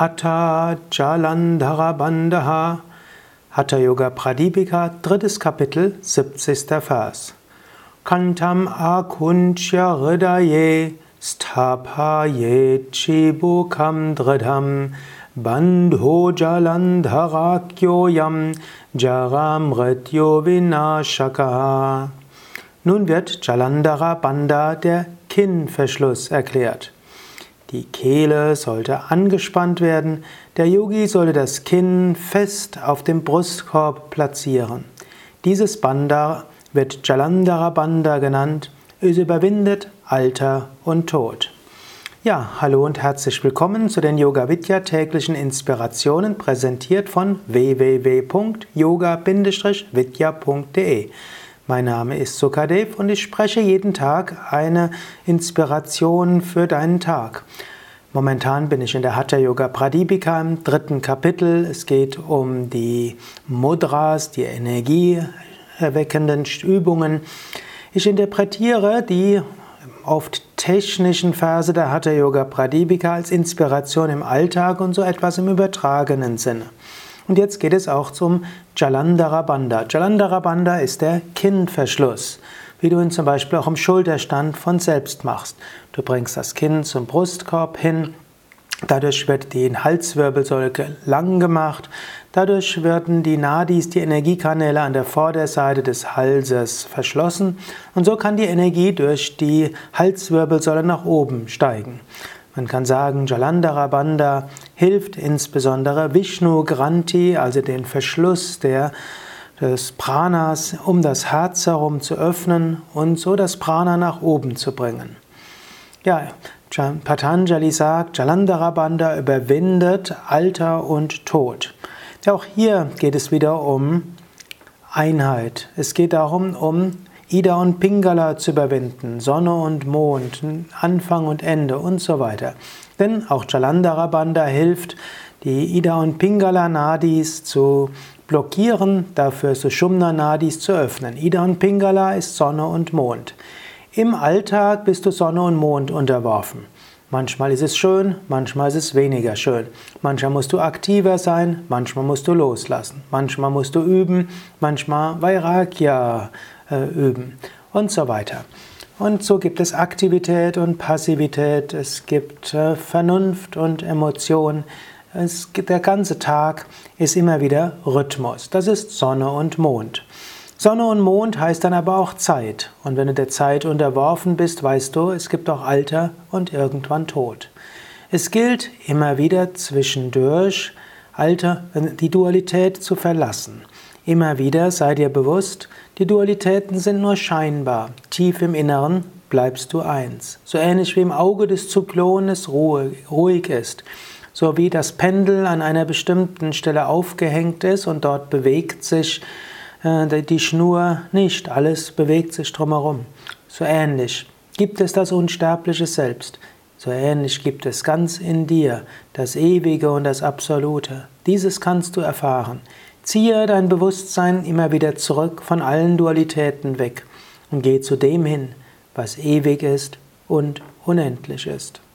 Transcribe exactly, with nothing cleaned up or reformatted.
Atha Jalandhara Bandha, Hatha Yoga Pradipika, drittes Kapitel, siebzigster Vers. Kantam akunchya hridaye sthapaye chibukam dridham bandho jalandharakyoyam jaramrityo vinashaka. Nun wird Jalandhara Bandha, der Kinnverschluss, erklärt. Die Kehle sollte angespannt werden, der Yogi sollte das Kinn fest auf dem Brustkorb platzieren. Dieses Bandha wird Jalandhara Bandha genannt, es überwindet Alter und Tod. Ja, hallo und herzlich willkommen zu den Yoga Vidya täglichen Inspirationen, präsentiert von w w w punkt yoga vidya punkt de. Mein Name ist Sukadev und ich spreche jeden Tag eine Inspiration für deinen Tag. Momentan bin ich in der Hatha Yoga Pradipika im dritten Kapitel. Es geht um die Mudras, die energieerweckenden Übungen. Ich interpretiere die oft technischen Verse der Hatha Yoga Pradipika als Inspiration im Alltag und so etwas im übertragenen Sinne. Und jetzt geht es auch zum Jalandhara Bandha. Jalandhara Bandha ist der Kinnverschluss, wie du ihn zum Beispiel auch im Schulterstand von selbst machst. Du bringst das Kinn zum Brustkorb hin, dadurch wird die Halswirbelsäule lang gemacht, dadurch werden die Nadis, die Energiekanäle an der Vorderseite des Halses verschlossen und so kann die Energie durch die Halswirbelsäule nach oben steigen. Man kann sagen, Jalandhara Bandha hilft insbesondere Vishnu Granthi, also den Verschluss der, des Pranas, um das Herz herum zu öffnen und so das Prana nach oben zu bringen. Ja, Patanjali sagt, Jalandhara Bandha überwindet Alter und Tod. Ja, auch hier geht es wieder um Einheit. Es geht darum, um Ida und Pingala zu überwinden, Sonne und Mond, Anfang und Ende und so weiter. Denn auch Jalandhara Bandha hilft, die Ida und Pingala Nadis zu blockieren, dafür Sushumna Nadis zu öffnen. Ida und Pingala ist Sonne und Mond. Im Alltag bist du Sonne und Mond unterworfen. Manchmal ist es schön, manchmal ist es weniger schön. Manchmal musst du aktiver sein, manchmal musst du loslassen. Manchmal musst du üben, manchmal Vairagya äh, üben und so weiter. Und so gibt es Aktivität und Passivität, es gibt äh, Vernunft und Emotion. Es gibt, der ganze Tag ist immer wieder Rhythmus. Das ist Sonne und Mond. Sonne und Mond heißt dann aber auch Zeit. Und wenn du der Zeit unterworfen bist, weißt du, es gibt auch Alter und irgendwann Tod. Es gilt immer wieder zwischendurch, Alter, die Dualität zu verlassen. Immer wieder sei dir bewusst, die Dualitäten sind nur scheinbar. Tief im Inneren bleibst du eins. So ähnlich wie im Auge des Zyklones ruhig ist. So wie das Pendel an einer bestimmten Stelle aufgehängt ist und dort bewegt sich die Schnur nicht, alles bewegt sich drumherum. So ähnlich gibt es das unsterbliche Selbst. So ähnlich gibt es ganz in dir das Ewige und das Absolute. Dieses kannst du erfahren. Ziehe dein Bewusstsein immer wieder zurück von allen Dualitäten weg und geh zu dem hin, was ewig ist und unendlich ist.